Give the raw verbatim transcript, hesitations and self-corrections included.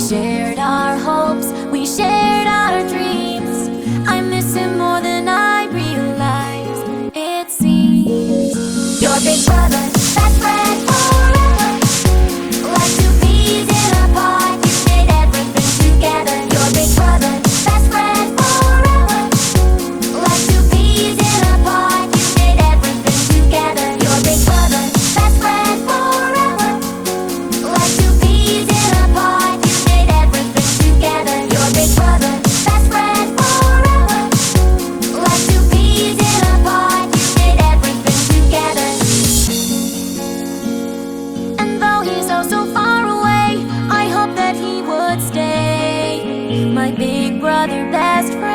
shared our hopes, we shared our dreams. I miss him more than I realized, it seems. Your big brother, best friend forever, like two peas in a pod, you did everything together. Your big brother, best friend forever, like two peas in a pod, you did everything together. Your big brother, best friend forever, like two peas in a pod, you did everything together. Your big brother, best friend forever, like two peas in a pod, you did everything together. And though he's oh so far away, I hope that he would stay my big brother, best friend.